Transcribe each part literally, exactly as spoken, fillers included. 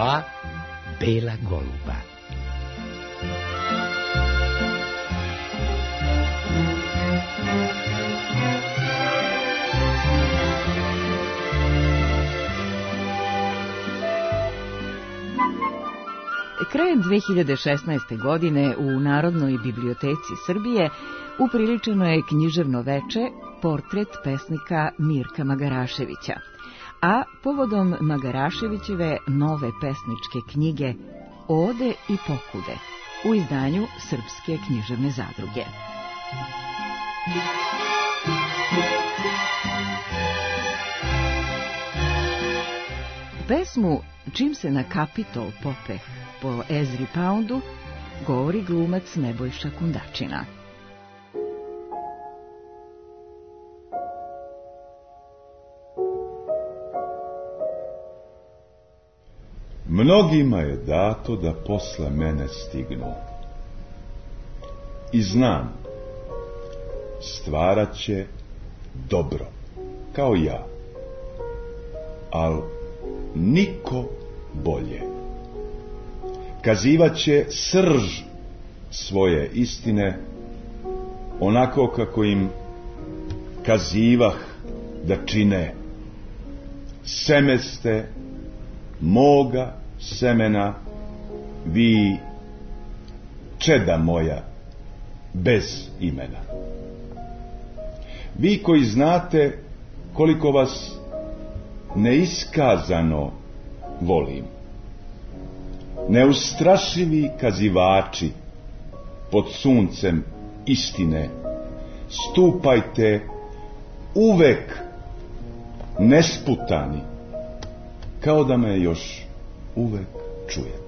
dva bela goluba. Krajem dve hiljade šesnaeste. godine u Narodnoj biblioteci Srbije upriličeno je književno veče Portret pesnika Mirka Magaraševića, a povodom Magaraševićeve nove pesničke knjige Ode i pokude u izdanju Srpske književne zadruge. Pesmu Čim se na Kapitol popeh po Ezri Poundu govori glumac Nebojša Kundačina. Mnogima je dato da posle mene stignu. I znam, stvarat će dobro, kao ja, al niko bolje. Kazivat će srž svoje istine, onako kako im kazivah da čine. Seme ste moga semena, vi čeda moja bez imena. Vi koji znate koliko vas neiskazano volim, neustrašivi kazivači pod suncem istine, stupajte uvek nesputani, kao da me još uvek čujete.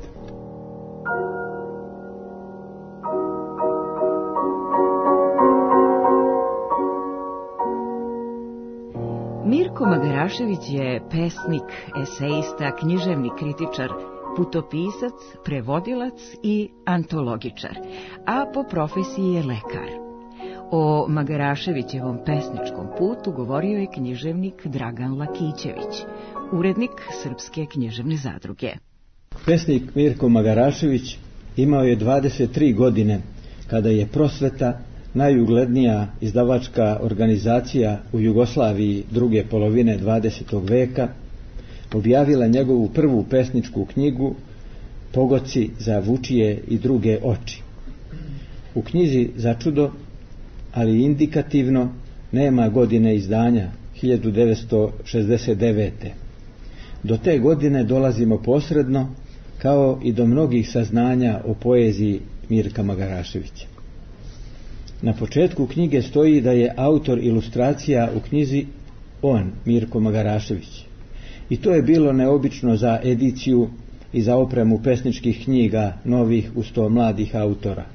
Mirko Magarašević je pesnik, eseista, književni kritičar, putopisac, prevodilac i antologičar, a po profesiji je lekar. O Magaraševićevom pesničkom putu govorio je književnik Dragan Lakićević, urednik Srpske književne zadruge. Pesnik Mirko Magarašević imao je dvadeset tri godine kada je Prosveta, najuglednija izdavačka organizacija u Jugoslaviji druge polovine dvadesetog veka, objavila njegovu prvu pesničku knjigu Pogoci za vučije i druge oči. U knjizi začudo, ali indikativno, nema godine izdanja, hiljadu devetsto šezdeset devete. Do te godine dolazimo posredno, kao i do mnogih saznanja o poeziji Mirka Magaraševića. Na početku knjige stoji da je autor ilustracija u knjizi on, Mirko Magarašević. I to je bilo neobično za ediciju i za opremu pesničkih knjiga novih uz to mladih autora.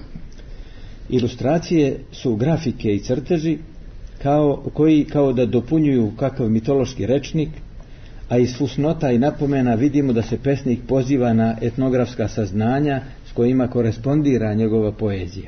Ilustracije su grafike i crteži kao, koji kao da dopunjuju kakav mitološki rečnik, a iz fusnota i napomena vidimo da se pesnik poziva na etnografska saznanja s kojima korespondira njegova poezija.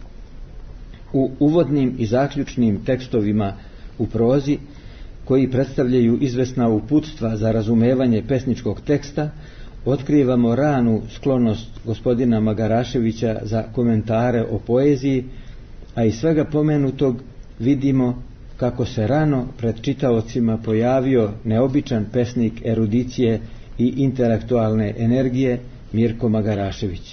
U uvodnim i zaključnim tekstovima u prozi, koji predstavljaju izvesna uputstva za razumevanje pesničkog teksta, otkrivamo ranu sklonost gospodina Magaraševića za komentare o poeziji, a iz svega pomenutog vidimo kako se rano pred čitaocima pojavio neobičan pesnik erudicije i intelektualne energije Mirko Magarašević.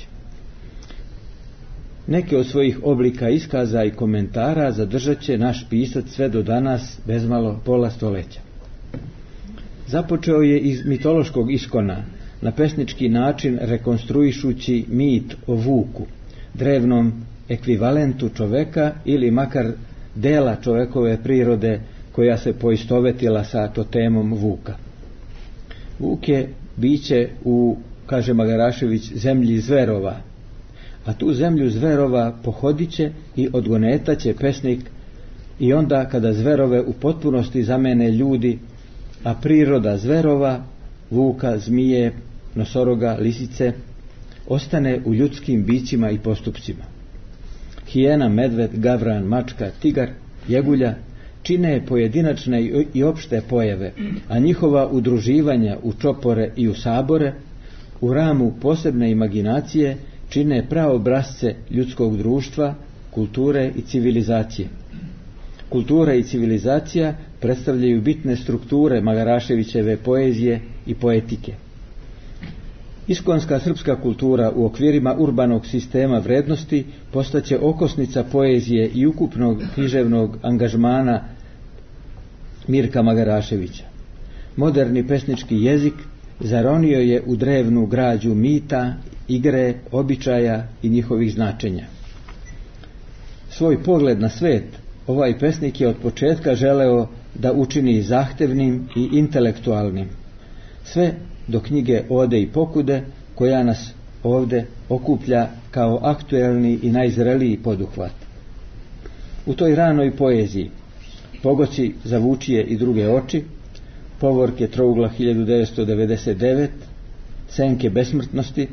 Neke od svojih oblika iskaza i komentara zadržat će naš pisac sve do danas, bezmalo pola stoleća. Započeo je iz mitološkog iskona, na pesnički način rekonstruišući mit o vuku, drevnom ekvivalentu čoveka ili makar dela čovekove prirode koja se poistovetila sa totemom vuka. Vuk je biće u, kaže Magarašević, zemlji zverova, a tu zemlju zverova pohodiće i odgonetaće pesnik i onda kada zverove u potpunosti zamene ljudi, a priroda zverova, vuka, zmije, nosoroga, lisice, ostane u ljudskim bićima i postupcima. Hijena, medved, gavran, mačka, tigar, jegulja čine pojedinačne i opšte pojave, a njihova udruživanja u čopore i u sabore u ramu posebne imaginacije čine praobrazce ljudskog društva, kulture i civilizacije. Kultura i civilizacija predstavljaju bitne strukture Magaraševićeve poezije i poetike. Iskonska srpska kultura u okvirima urbanog sistema vrednosti postaće okosnica poezije i ukupnog književnog angažmana Mirka Magaraševića. Moderni pesnički jezik zaronio je u drevnu građu mita, igre, običaja i njihovih značenja. Svoj pogled na svet ovaj pesnik je od početka želeo da učini zahtevnim i intelektualnim, sve do knjige Ode i pokude, koja nas ovde okuplja kao aktuelni i najzreliji poduhvat. U toj ranoj poeziji Pogoci za Vučije i druge oči, Povorke trougla hiljadu devetsto devedeset devet, Senke besmrtnosti,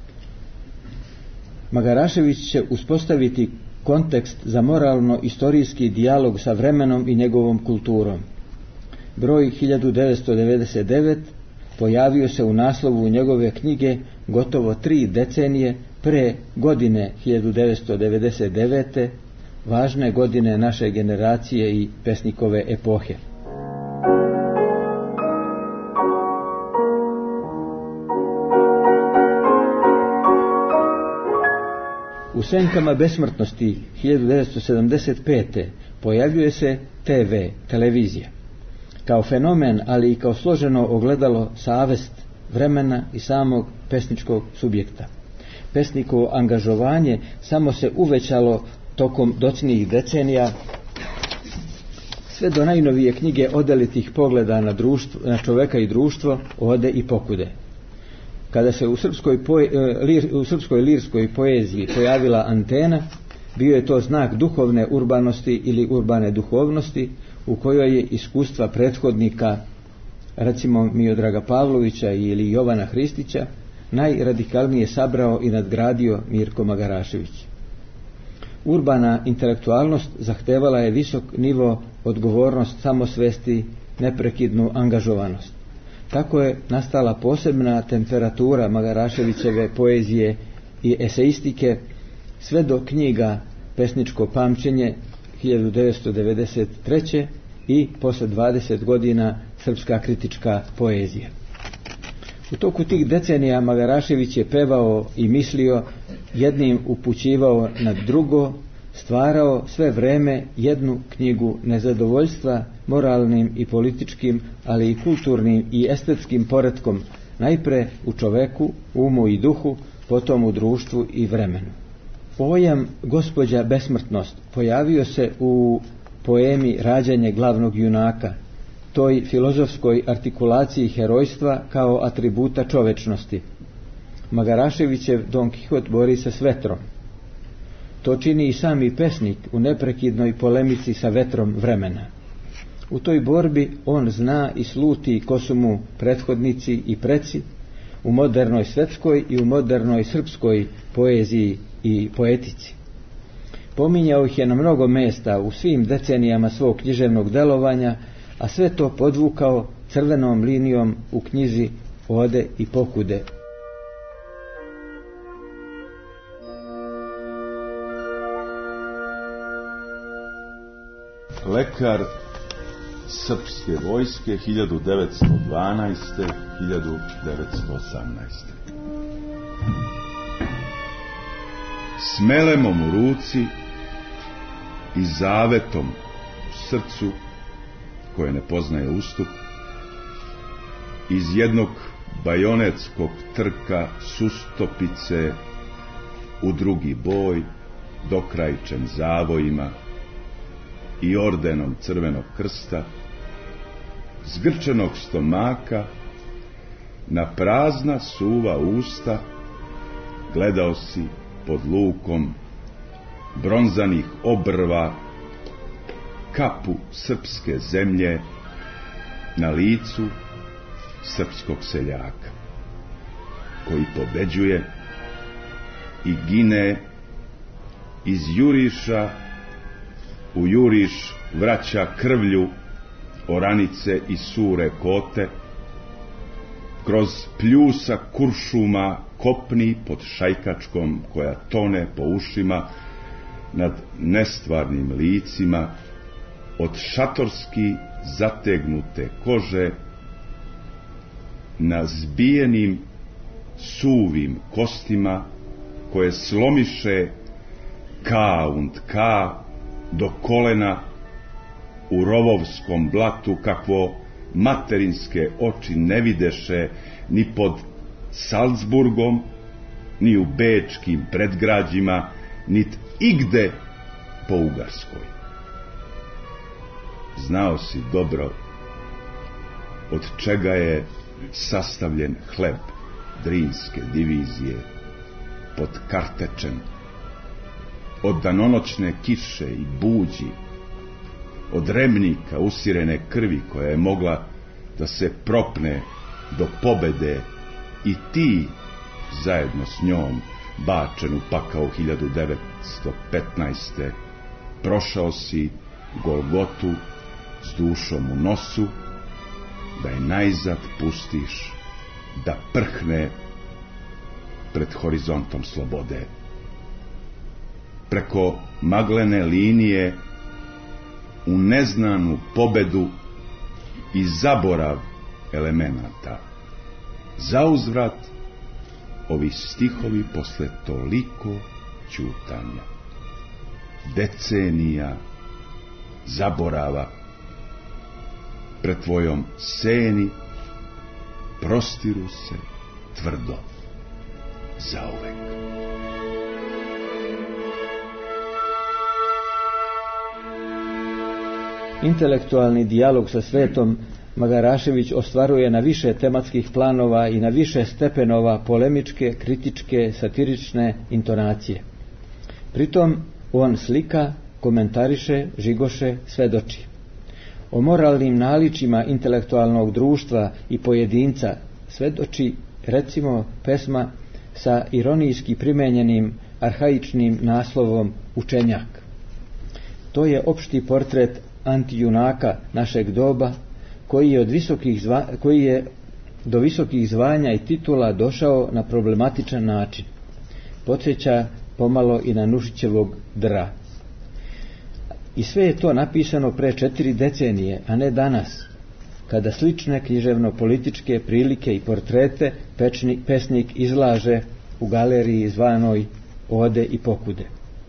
Magarašević će uspostaviti kontekst za moralno-istorijski dijalog sa vremenom i njegovom kulturom. Broj hiljadu devetsto devedeset devet pojavio se u naslovu njegove knjige gotovo tri decenije pre godine hiljadu devetsto devedeset devete, važne godine naše generacije i pesnikove epohe. U Senkama besmrtnosti hiljadu devetsto sedamdeset pete pojavljuje se te ve, televizija, kao fenomen, ali i kao složeno ogledalo savest vremena i samog pesničkog subjekta. Pesnikovo angažovanje samo se uvećalo tokom docnijih decenija, sve do najnovije knjige odelitih pogleda na, društvo, na čoveka i društvo, Ode i pokude. Kada se u srpskoj, poe, lir, u srpskoj lirskoj poeziji pojavila antena, bio je to znak duhovne urbanosti ili urbane duhovnosti, u kojoj je iskustva prethodnika, recimo Miodraga Pavlovića ili Jovana Hristića, najradikalnije sabrao i nadgradio Mirko Magarašević. Urbana intelektualnost zahtevala je visok nivo odgovornost, samosvesti, neprekidnu angažovanost. Tako je nastala posebna temperatura Magaraševićeve poezije i eseistike sve do knjiga Pesničko pamćenje hiljadu devetsto devedeset treće i posle dvadeset godina Srpska kritička poezija. U toku tih decenija Magarašević je pevao i mislio, jednim upućivao na drugo, stvarao sve vreme jednu knjigu nezadovoljstva moralnim i političkim, ali i kulturnim i estetskim poretkom, najpre u čoveku, umu i duhu, potom u društvu i vremenu. Pojam Gospođa besmrtnost pojavio se u poemi Rađanje glavnog junaka, toj filozofskoj artikulaciji herojstva kao atributa čovečnosti. Magaraševićev Don Kihot bori se s vetrom. To čini i sami pesnik u neprekidnoj polemici sa vetrom vremena. U toj borbi on zna i sluti ko su mu prethodnici i preci u modernoj svetskoj i u modernoj srpskoj poeziji i poetici. Pominjao ih je na mnogo mesta u svim decenijama svog književnog delovanja, a sve to podvukao crvenom linijom u knjizi Ode i pokude. Lekar srpske vojske hiljadu devetsto dvanaeste do hiljadu devetsto osamnaeste. S melemom u ruci i zavetom u srcu koje ne poznaje ustup, iz jednog bajonetskog trka sustopice u drugi boj, dokrajčen zavojima i ordenom Crvenog krsta, zgrčenog stomaka, na prazna suva usta gledao si pod lukom bronzanih obrva kapu srpske zemlje na licu srpskog seljaka, koji pobeđuje i gine, iz juriša u juriš vraća krvlju oranice i sure kote, kroz pljusa kuršuma kopni pod šajkačkom koja tone po ušima nad nestvarnim licima, od šatorski zategnute kože na zbijenim suvim kostima koje slomiše ka und ka do kolena u rovovskom blatu, kakvo materinske oči ne videše ni pod Salzburgom, ni u bečkim predgrađima, nit igde po Ugarskoj. Znao si dobro od čega je sastavljen hleb Drinske divizije pod Kartečem, od danonoćne kiše i buđi, od remnika usirene krvi koja je mogla da se propne do pobede, i ti zajedno s njom, bačen u pakao hiljadu devetsto petnaeste. prošao si Golgotu s dušom u nosu, da je najzad pustiš da prhne pred horizontom slobode. Preko maglene linije u neznanu pobedu i zaborav elemenata. Zauzvrat ovi stihovi posle toliko ćutanja, decenija zaborava, pred tvojom seni prostiru se tvrdo zauvek. Intelektualni dijalog sa svetom Magarašević ostvaruje na više tematskih planova i na više stepenova polemičke, kritičke, satirične intonacije. Pritom on slika, komentariše, žigoše, svedoči. O moralnim naličima intelektualnog društva i pojedinca svedoči, recimo, pesma sa ironijski primenjenim arhaičnim naslovom Učenjak. To je opšti portret antijunaka našeg doba, koji je, od visokih zva, koji je do visokih zvanja i titula došao na problematičan način. Podsjeća pomalo i na Nušićevog Dra. I sve je to napisano pre četiri decenije, a ne danas, kada slične književno-političke prilike i portrete pečni, pesnik izlaže u galeriji zvanoj Ode i pokude.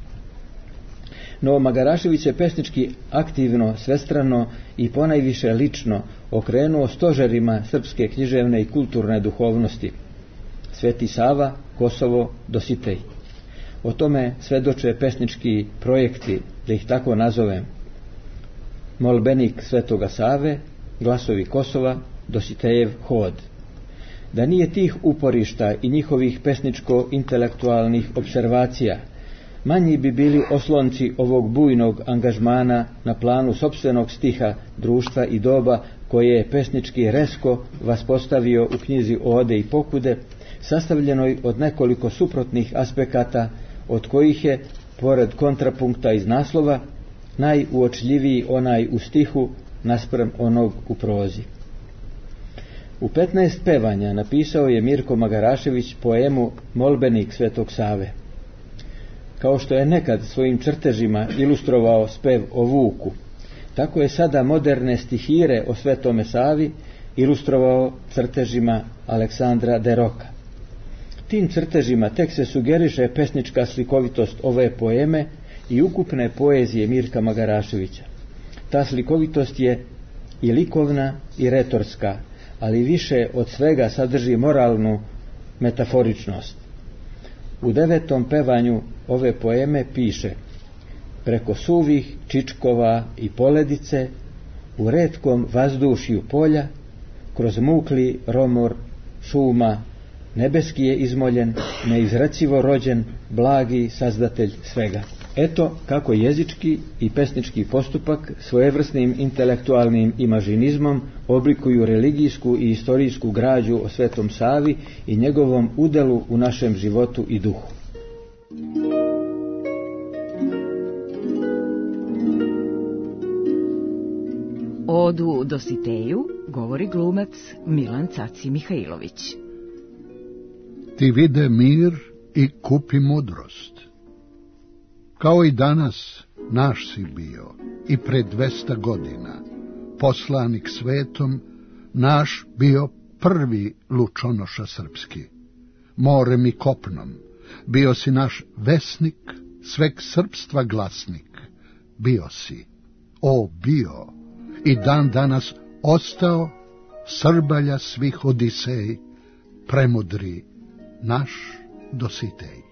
No Magarašević se pesnički aktivno, svestrano i ponajviše lično okrenuo stožerima srpske književne i kulturne duhovnosti. Sveti Sava, Kosovo, Dositej. O tome svedoče pesnički projekti, da ih tako nazovem. Molbenik Svetoga Save, Glasovi Kosova, Dositejev Hod. Da nije tih uporišta i njihovih pesničko-intelektualnih observacija, manji bi bili oslonci ovog bujnog angažmana na planu sopstvenog stiha, društva i doba, koje je pesnički resko vaspostavio u knjizi Ode i pokude, sastavljenoj od nekoliko suprotnih aspekata, od kojih je, pored kontrapunkta iz naslova, najuočljiviji onaj u stihu naspram onog u prozi. U petnaest pevanja napisao je Mirko Magarašević poemu Molbenik Svetog Save. Kao što je nekad svojim crtežima ilustrovao spev o Vuku, tako je sada moderne stihire o Svetome Savi ilustrovao crtežima Aleksandra de Roka. Tim crtežima tek se sugeriše pesnička slikovitost ove poeme i ukupne poezije Mirka Magaraševića. Ta slikovitost je i likovna i retorska, ali više od svega sadrži moralnu metaforičnost. U devetom pevanju ove poeme piše: preko suvih čičkova i poledice, u retkom vazdušju polja, kroz mukli romor šuma, nebeski je izmoljen, neizrecivo rođen, blagi sazdatelj svega. Eto kako jezički i pesnički postupak svojevrsnim intelektualnim imažinizmom oblikuju religijsku i istorijsku građu o Svetom Savi i njegovom udelu u našem životu i duhu. Odu Dositeju govori glumac Milan Caci Mihajlović. Ti vide mir i kupi mudrost. Kao i danas naš si bio i pred dvesta godina, poslanik svetom, naš bio prvi lučonoša srpski. Morem i kopnom, bio si naš vesnik, sveg srpstva glasnik. Bio si, o bio, i dan danas ostao Srbalja svih Odisej, premudri naš Dositej.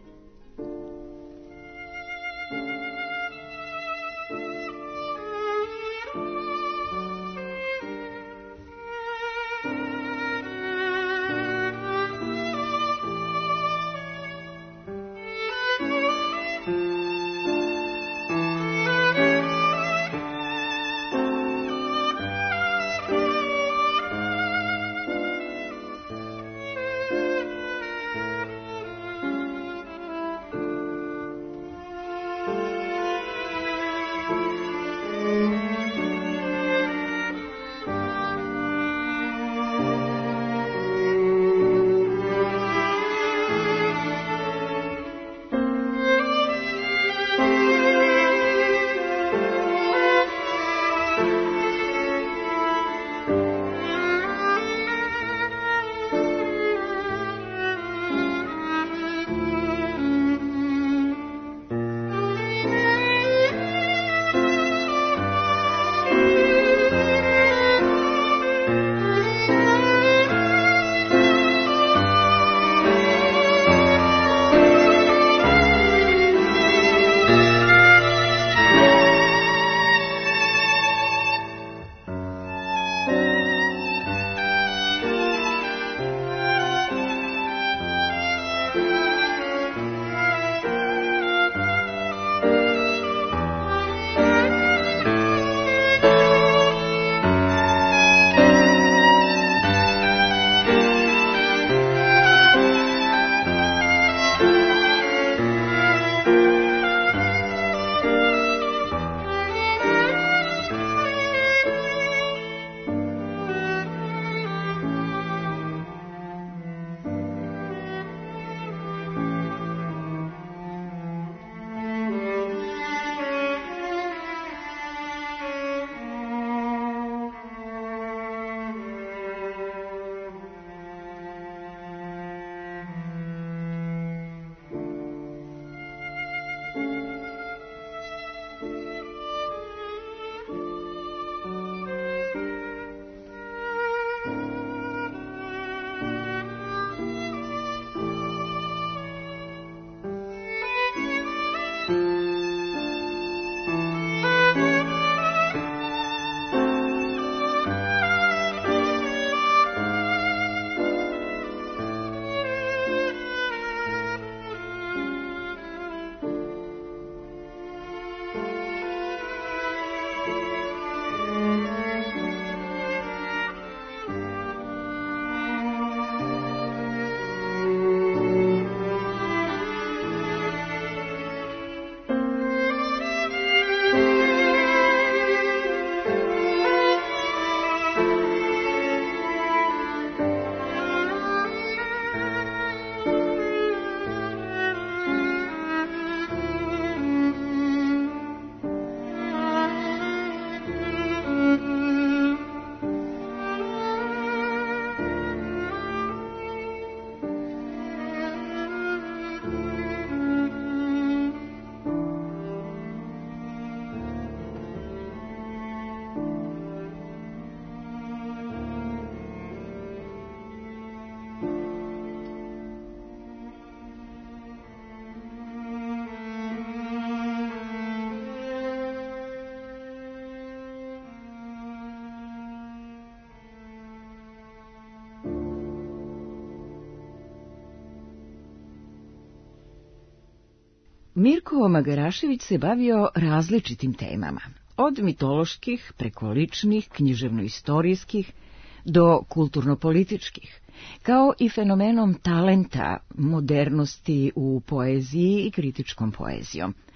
Mirko Magarašević se bavio različitim temama, od mitoloških preko ličnih, književno-istorijskih do kulturno-političkih, kao i fenomenom talenta, modernosti u poeziji i kritičkom poezijom.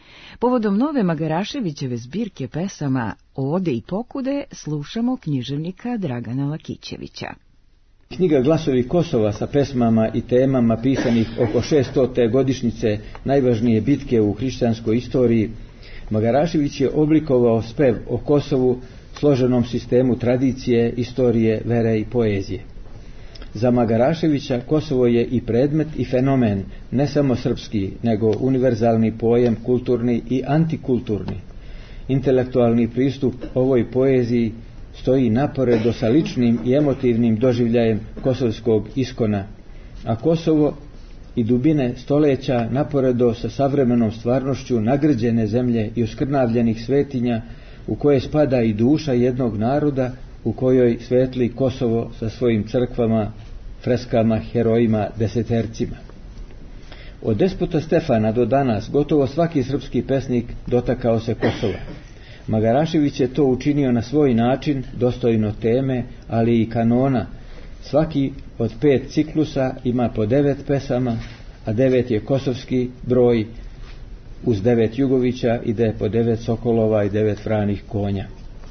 Povodom nove Magaraševićeve zbirke pesama Ode i pokude slušamo književnika Dragana Lakićevića. Knjiga Glasovi Kosova sa pesmama i temama pisanih oko šestote godišnjice najvažnije bitke u hrišćanskoj istoriji, Magarašević je oblikovao spev o Kosovu složenom sistemu tradicije, istorije, vere i poezije. Za Magaraševića Kosovo je i predmet i fenomen, ne samo srpski, nego univerzalni pojam, kulturni i antikulturni. Intelektualni pristup ovoj poeziji stoji naporedo sa ličnim i emotivnim doživljajem kosovskog iskona, a Kosovo i dubine stoleća naporedo sa savremenom stvarnošću nagrđene zemlje i oskrnavljenih svetinja u koje spada i duša jednog naroda u kojoj svetli Kosovo sa svojim crkvama, freskama, herojima, desetercima. Od despota Stefana do danas gotovo svaki srpski pesnik dotakao se Kosova. Magarašević je to učinio na svoj način, dostojno teme, ali i kanona. Svaki od pet ciklusa ima po devet pesama, a devet je kosovski broj, uz devet Jugovića ide po devet sokolova i devet vranih konja.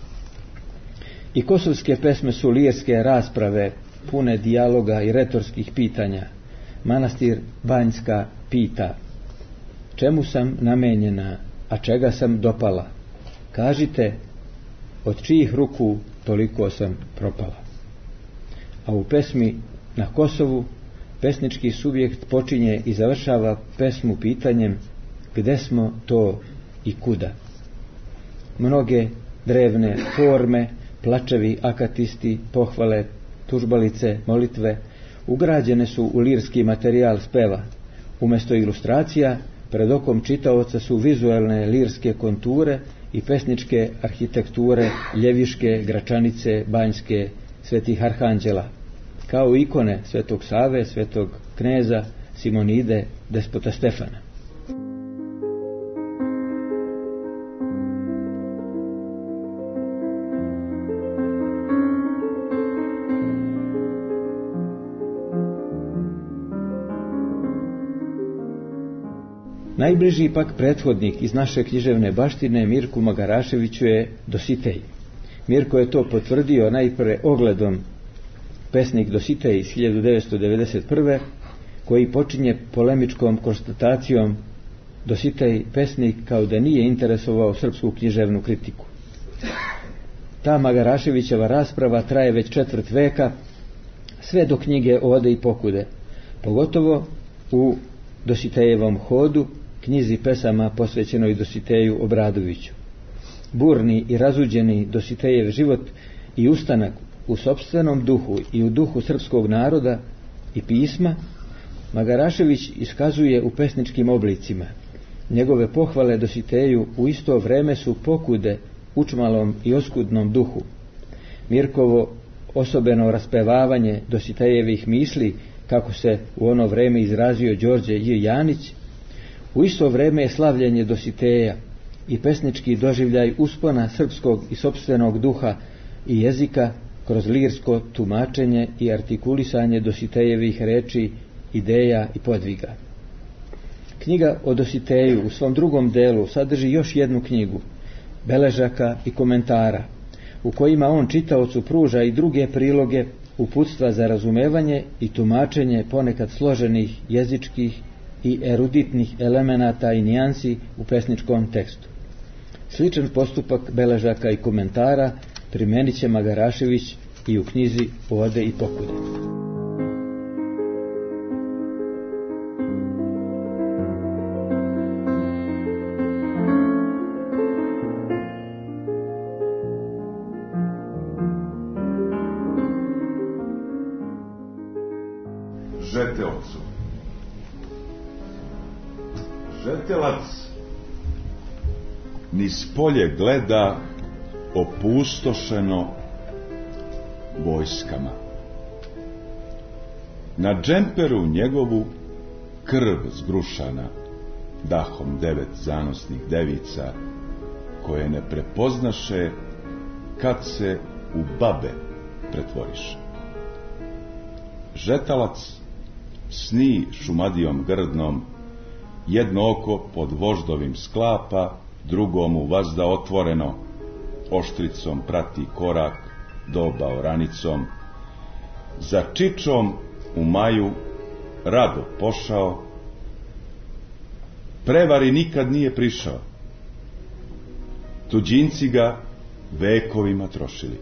I kosovske pesme su lirske rasprave, pune dijaloga i retorskih pitanja. Manastir Banjska pita: čemu sam namenjena, a čega sam dopala? Kažite, od čijih ruku toliko sam propala? A u pesmi Na Kosovu pesnički subjekt počinje i završava pesmu pitanjem: gde smo to i kuda? Mnoge drevne forme, plačevi, akatisti, pohvale, tužbalice, molitve ugrađene su u lirski materijal speva. Umjesto ilustracija, pred okom čitaoca su vizualne lirske konture i pesničke arhitekture Ljeviške, Gračanice, Banjske, Svetih Arhanđela, kao ikone Svetog Save, Svetog Kneza, Simonide, despota Stefana. Najbliži pak prethodnik iz naše književne baštine Mirku Magaraševiću je Dositej. Mirko je to potvrdio najprve ogledom pesnik Dositej iz hiljadu devetsto devedeset prve, koji počinje polemičkom konstatacijom: Dositej pesnik kao da nije interesovao srpsku književnu kritiku. Ta Magaraševićeva rasprava traje već četvrt veka, sve do knjige Ode i pokude, pogotovo u Dositejevom hodu, knjizi pesama posvećenoj Dositeju Obradoviću. Burni i razuđeni Dositejev život i ustanak u sopstvenom duhu i u duhu srpskog naroda i pisma Magarašević iskazuje u pesničkim oblicima. Njegove pohvale Dositeju u isto vreme su pokude učmalom i oskudnom duhu. Mirkovo osobeno raspevavanje Dositejevih misli, kako se u ono vreme izrazio Đorđe J. Janić, u isto vreme je slavljenje Dositeja i pesnički doživljaj uspona srpskog i sopstvenog duha i jezika kroz lirsko tumačenje i artikulisanje Dositejevih reči, ideja i podviga. Knjiga o Dositeju u svom drugom delu sadrži još jednu knjigu, beležaka i komentara, u kojima on čitaocu pruža i druge priloge, uputstva za razumevanje i tumačenje ponekad složenih jezičkih i eruditnih elemenata i nijansi u pesničkom tekstu. Sličan postupak beležaka i komentara primenit će Magarašević i u knjizi Ode i pokude. Žetelcu. Žetelac niz polje gleda opustošeno vojskama. Na džemperu njegovu krv zgrušana, dahom devet zanosnih devica, koje ne prepoznaše kad se u babe pretvoriše. Žetalac sni šumadijom grdnom jedno oko pod voždovim sklapa, drugo mu vazda otvoreno, oštricom prati korak, doba oranicom. Za čičom u maju rado pošao, prevari nikad nije prišao. Tuđinci ga vekovima trošili.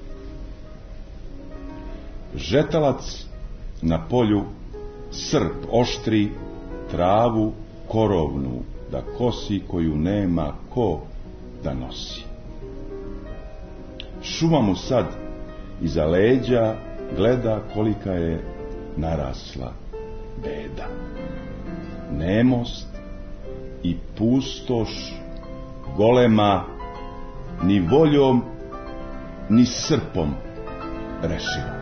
Žetalac na polju srp oštri, travu korovnu da kosi, koju nema ko da nosi. Šuma mu sad iza leđa gleda kolika je narasla beda. Nemost i pustoš golema ni voljom ni srpom rešiva.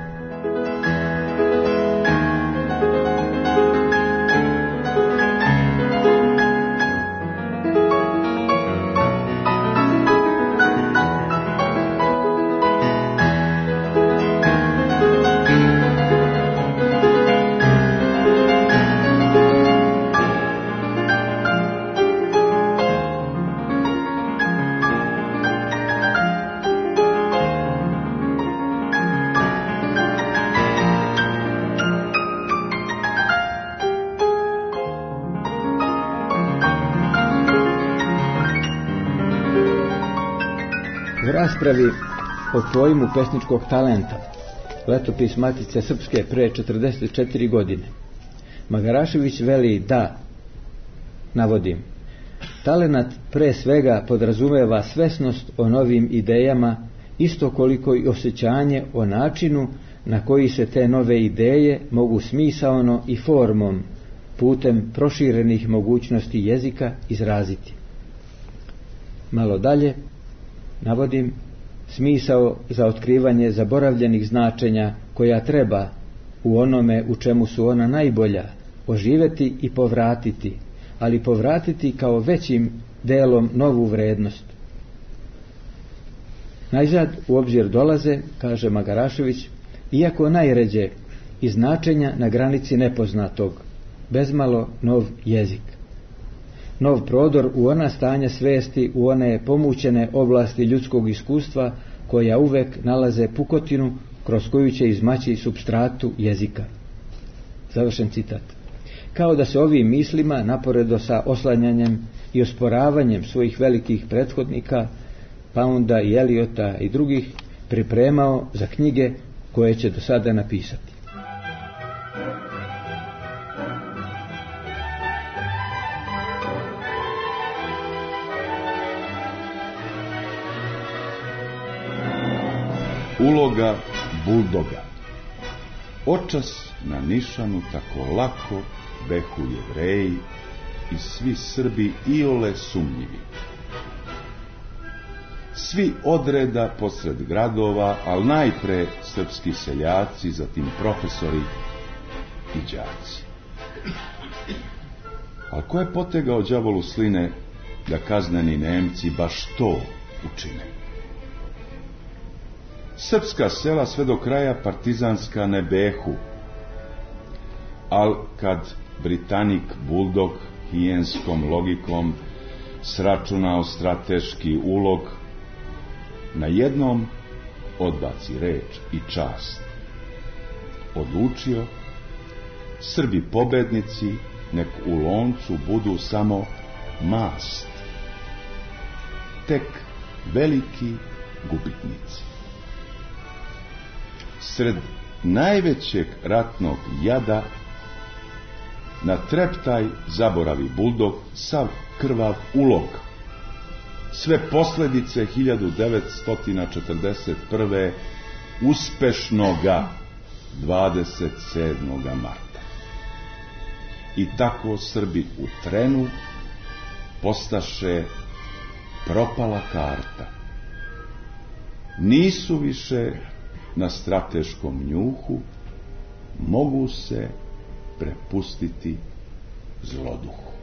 U raspravi o pojmu pesničkog talenta, Letopis Matice Srpske pre četrdeset četiri godine, Magarašević veli da, navodim, talenat pre svega podrazumeva svesnost o novim idejama, isto koliko i osjećanje o načinu na koji se te nove ideje mogu smisaono i formom, putem proširenih mogućnosti jezika, izraziti. Malo dalje, navodim, smisao za otkrivanje zaboravljenih značenja koja treba u onome u čemu su ona najbolja oživeti i povratiti, ali povratiti kao većim delom novu vrednost. Najzad u obzir dolaze, kaže Magarašević, iako najređe i značenja na granici nepoznatog, bezmalo nov jezik. Nov prodor u ona stanja svesti, u one pomućene oblasti ljudskog iskustva koja uvek nalaze pukotinu kroz koju će izmaći supstratu jezika. Završen citat. Kao da se ovim mislima, naporedo sa oslanjanjem i osporavanjem svojih velikih prethodnika, Pounda i Eliota i drugih, pripremao za knjige koje će do sada napisati. Uloga buldoga. Očas na nišanu tako lako behu Jevreji i svi Srbi iole sumnjivi. Svi odreda posred gradova, al najpre srpski seljaci, zatim profesori i đaci. Al ko je potegao đavolu sline da kazneni Nemci baš to učine? Srpska sela sve do kraja partizanska ne behu, al kad Britanik buldog hijenskom logikom sračunao strateški ulog, na jednom odbaci reč i čast. Odlučio, Srbi pobednici nek u loncu budu samo mast, tek veliki gubitnici. Sred najvećeg ratnog jada na treptaj zaboravi buldog sav krvav ulog, sve posledice hiljadu devetsto četrdeset prve uspešnoga dvadeset sedmog marta. I tako Srbi u trenu postaše propala karta. Nisu više na strateškom njuhu, mogu se prepustiti zloduhu.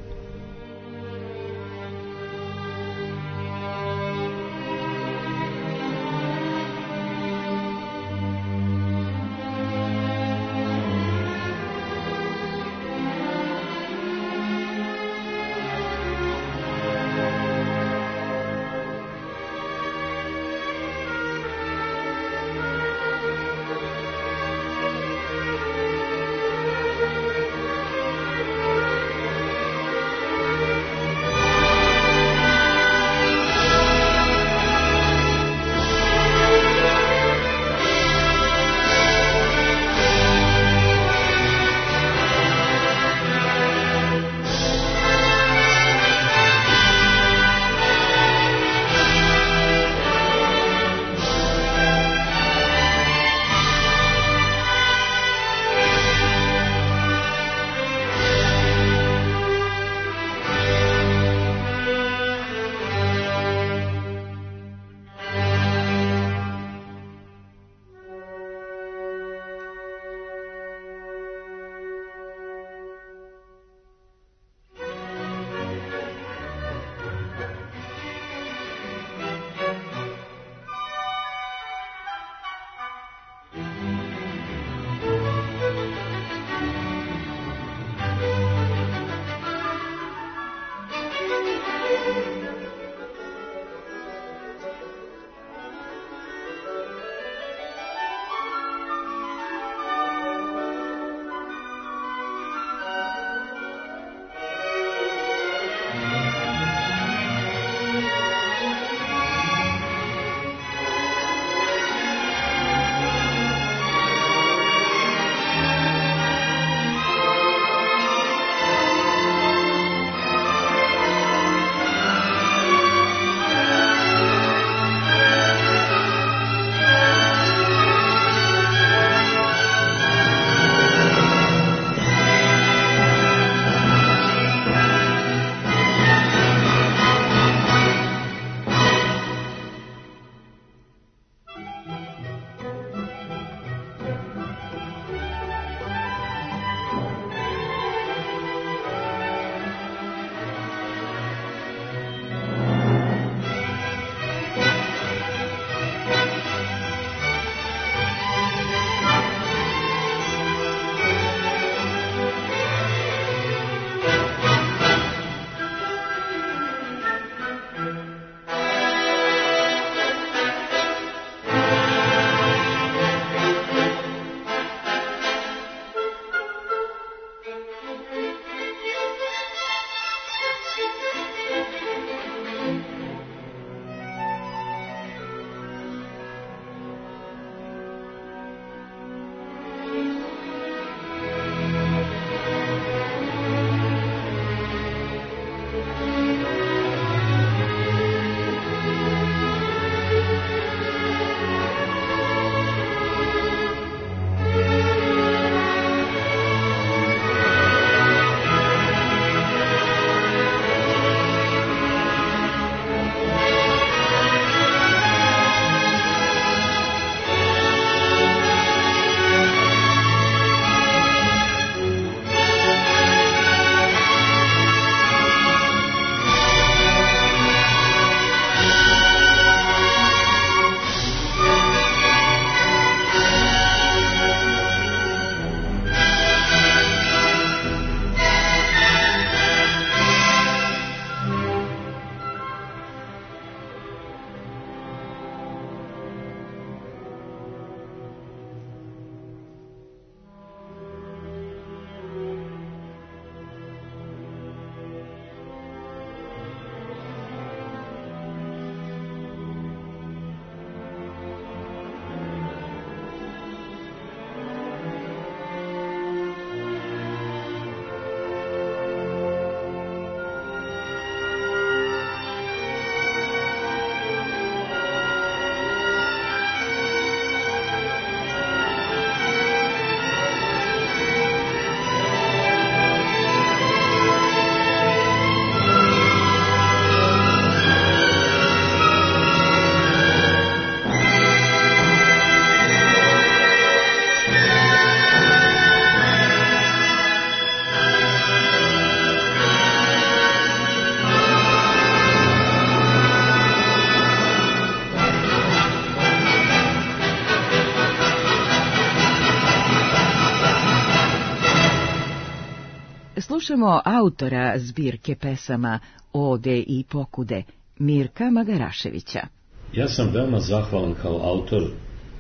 slušamo autora zbirke pesama Ode i pokude, Mirka Magaraševića. Ja sam veoma zahvalan kao autor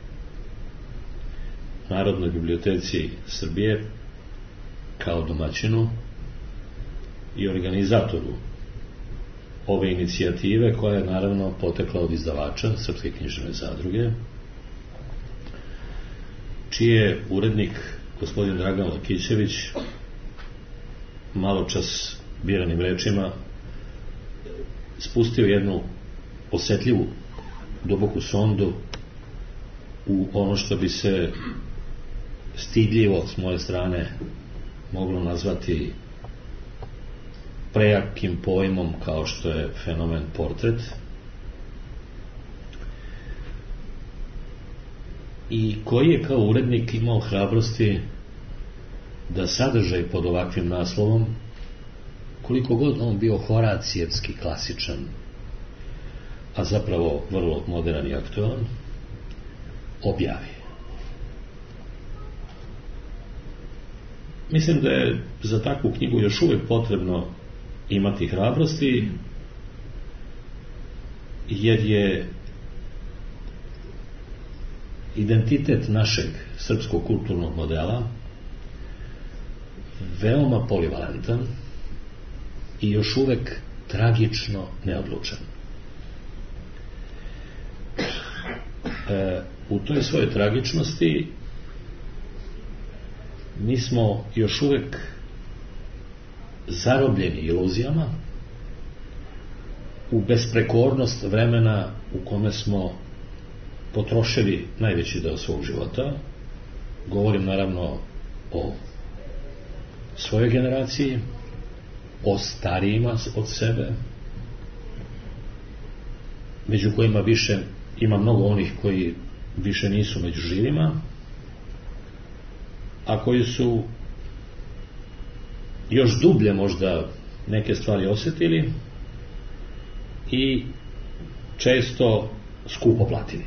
Narodnoj biblioteci Srbije, kao domaćinu i organizatoru ove inicijative, koja je naravno potekla od izdavača Srpske književne zadruge, čiji je urednik gospodin Dragan Lakićević maločas biranim rečima spustio jednu osetljivu, duboku sondu u ono što bi se stidljivo s moje strane moglo nazvati prejakim pojmom kao što je fenomen portret, i koji je kao urednik imao hrabrosti da sadržaj pod ovakvim naslovom, koliko god on bio horacijevski klasičan, a zapravo vrlo modern i aktualan, objavi. Mislim da je za takvu knjigu još uvijek potrebno imati hrabrosti, jer je identitet našeg srpskog kulturnog modela veoma polivalentan i još uvek tragično neodlučan. E, u toj svojoj tragičnosti mi smo još uvek zarobljeni iluzijama u besprekornost vremena u kome smo potrošili najveći deo svog života. Govorim naravno o svojoj generaciji, o starijima od sebe, među kojima više ima mnogo onih koji više nisu među živima, a koji su još dublje možda neke stvari osjetili i često skupo platili.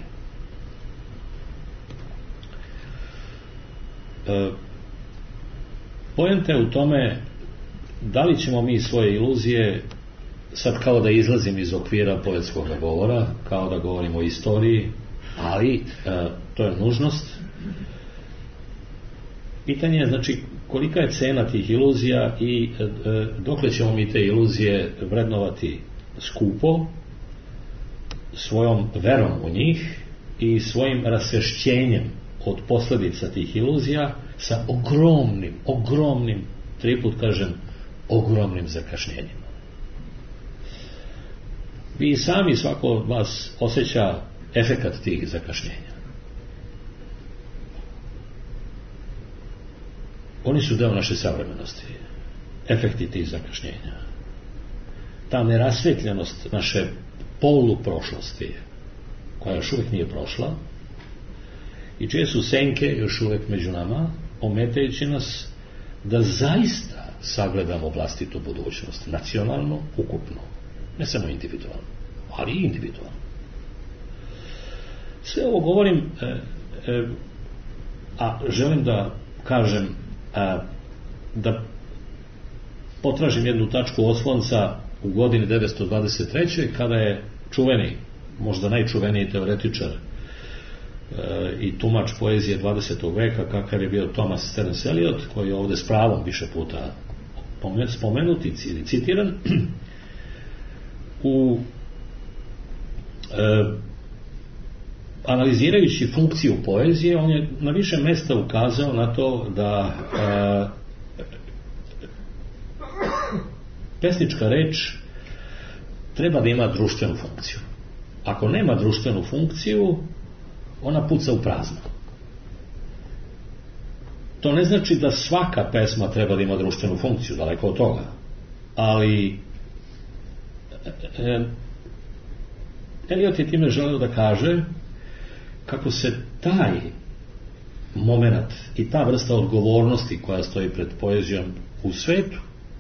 E, poenta je u tome da li ćemo mi svoje iluzije, sad kao da izlazim iz okvira poetskog govora, kao da govorimo o istoriji, ali e, to je nužnost. Pitanje je, znači, kolika je cena tih iluzija i e, dokle ćemo mi te iluzije vrednovati skupo, svojom verom u njih i svojim rasvešćenjem od posljedica tih iluzija sa ogromnim, ogromnim, tri put kažem, ogromnim zakašnjenjima. Vi sami, svako od vas osjeća efekat tih zakašnjenja. Oni su deo naše savremenosti, efekti tih zakašnjenja. Ta nerasvetljenost naše poluprošlosti, koja još uvijek nije prošla i čije su senke još uvijek među nama, ometajući nas da zaista sagledamo vlastitu budućnost, nacionalno, ukupno, ne samo individualno, ali i individualno. Sve ovo govorim, e, e, a želim da kažem, a, da potražim jednu tačku oslonca u godini devetsto dvadeset treće kada je čuveni, možda najčuveniji teoretičar e, i tumač poezije dvadesetog veka, kakav je bio Thomas Terence Eliot, koji je ovdje s pravom više puta spomenut i citiran, u e, analizirajući funkciju poezije, on je na više mjesta ukazao na to da e, pesnička reč treba da ima društvenu funkciju. Ako nema društvenu funkciju, ona puca u prazno. To ne znači da svaka pesma treba da ima društvenu funkciju, daleko od toga. Ali e, Eliot je time želeo da kaže kako se taj moment i ta vrsta odgovornosti koja stoji pred poezijom u svetu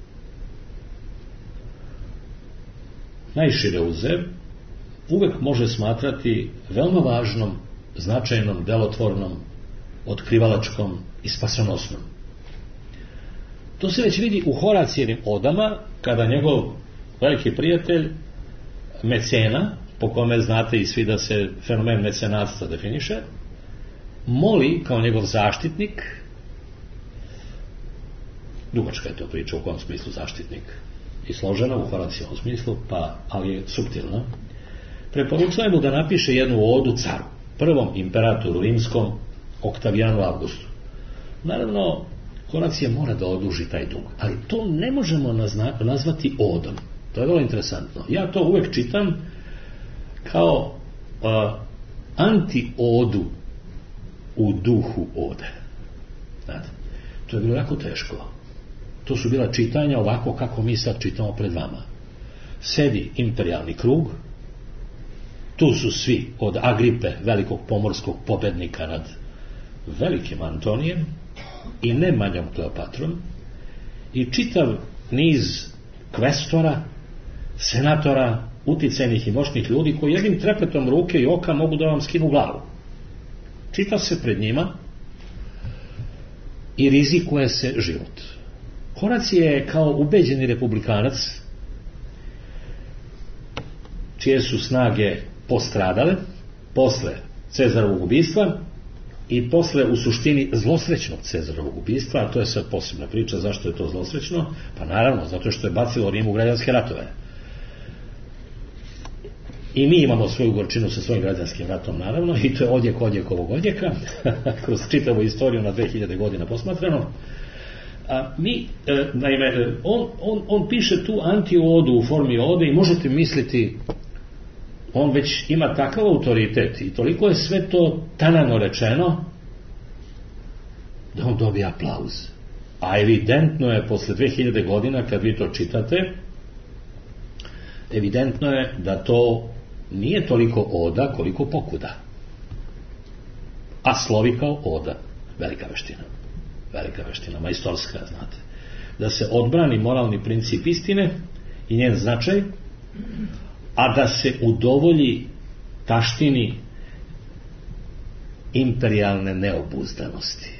najšire uze, uvek može smatrati veoma važnom, značajnom, delotvornom, otkrivalačkom i spasonosnom. To se već vidi u Horacijevim odama, kada njegov veliki prijatelj, mecena, po kome znate i svi da se fenomen mecenatstva definiše, moli kao njegov zaštitnik, dugačka je to priča u kom smislu zaštitnik, i složena u Horacijevom smislu, pa, ali je suptilna, preporučuje mu da napiše jednu odu caru, prvom imperatoru rimskom, Oktavijanu Augustu. Naravno, Horacije mora da oduži taj dug, ali to ne možemo nazna, nazvati odom. To je vrlo interesantno. Ja to uvek čitam kao uh, anti-odu u duhu ode. Znate, to je bilo jako teško. To su bila čitanja ovako kako mi sad čitamo pred vama. Sedi imperijalni krug, tu su svi od Agripe, velikog pomorskog pobednika nad velikim Antonijem i ne manjom Kleopatrom, i čitav niz kvestora, senatora, uticajnih i moćnih ljudi koji jednim trepetom ruke i oka mogu da vam skinu glavu. Čita se pred njima i rizikuje se život. Horacije je kao ubeđeni republikanac, čije su snage postradale posle Cezarovog ubistva i posle u suštini zlosrećnog Cezarovog ubistva, a to je sad posebna priča. Zašto je to zlosrećno? Pa naravno, zato što je bacilo Rim u građanske ratove. I mi imamo svoju gorčinu sa svojim građanskim ratom, naravno, i to je odjek odjekovog odjeka, kroz čitavu istoriju na dve hiljade godina posmatrano. A mi, e, naime, on, on, on piše tu anti-odu u formi ode i možete misliti, on već ima takav autoritet i toliko je sve to tanano rečeno da on dobija aplauz. A evidentno je posle dve hiljade godina, kad vi to čitate, evidentno je da to nije toliko oda koliko pokuda, a slovi kao oda. Velika veština, velika veština, majstorska, znate, da se odbrani moralni princip istine i njen značaj, a da se udovolji taštini imperijalne neobuzdanosti,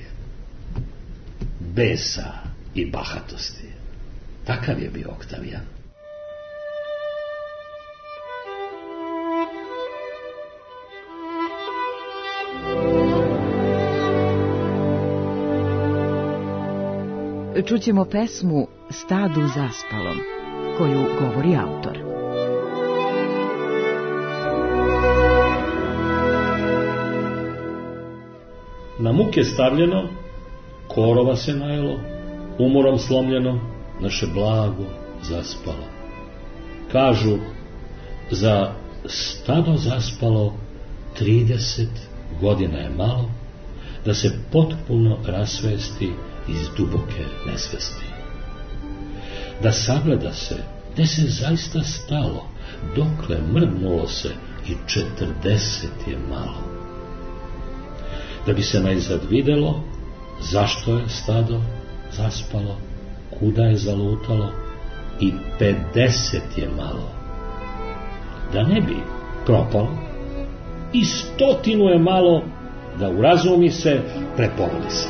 besa i bahatosti. Takav je bio Oktavijan. Čućemo pesmu Stadu zaspalom, koju govori autor. Na muke stavljeno, korova se najelo, umorom slomljeno, naše blago zaspalo. Kažu, za stado zaspalo trideset godina je malo, da se potpuno rasvesti iz duboke nesvesti. Da sagleda se, gde se zaista stalo, dokle mrdnulo se i četrdeset je malo. Da bi se najzad videlo zašto je stado zaspalo, kuda je zalutalo, i pedeset je malo. Da ne bi propalo, i stotinu je malo, da urazumi se, preporodi se.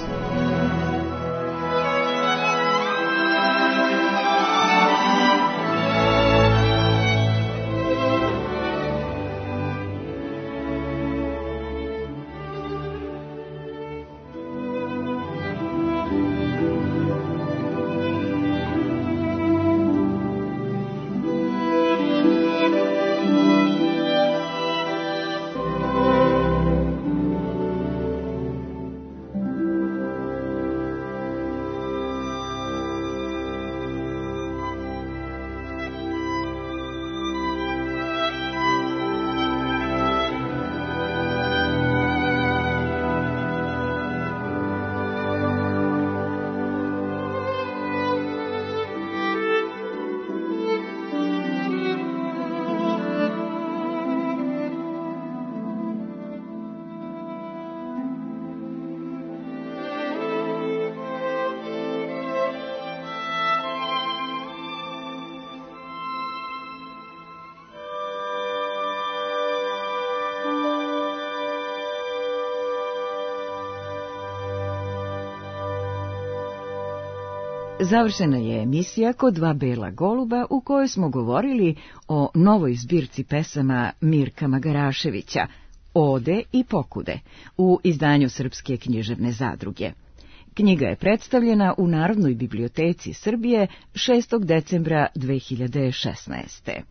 Završena je emisija Kod dva bela goluba u kojoj smo govorili o novoj zbirci pesama Mirka Magaraševića, Ode i pokude, u izdanju Srpske književne zadruge. Knjiga je predstavljena u Narodnoj biblioteci Srbije šestog decembra dve hiljade šesnaeste.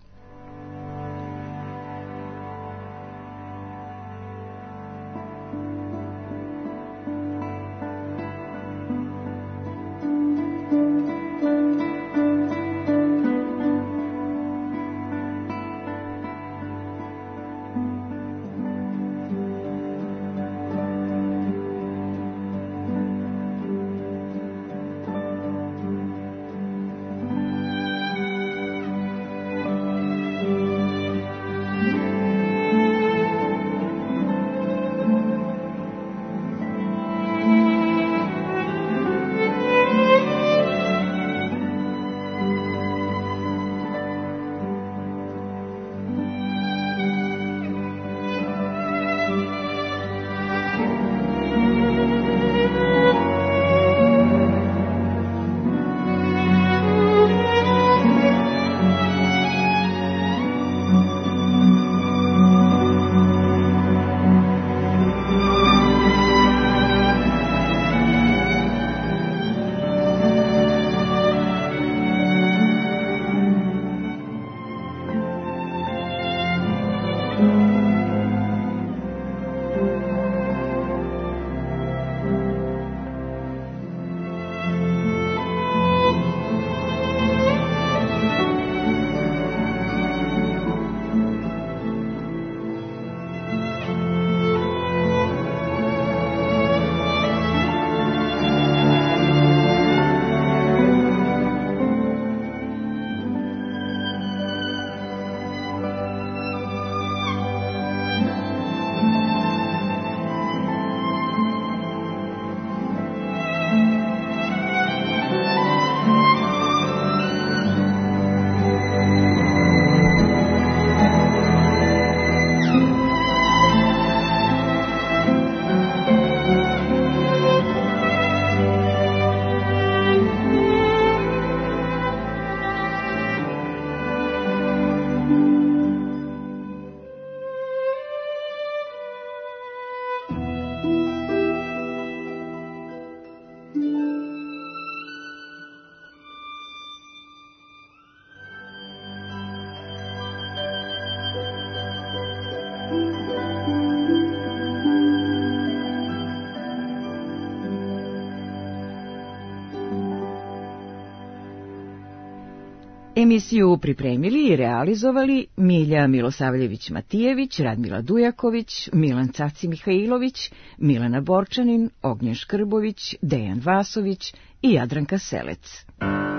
Emisiju pripremili i realizovali Milja Milosavljević-Matijević, Radmila Dujaković, Milan Caci Mihajlović, Milana Borčanin, Ognjen Škrbović, Dejan Vasović i Jadranka Selec.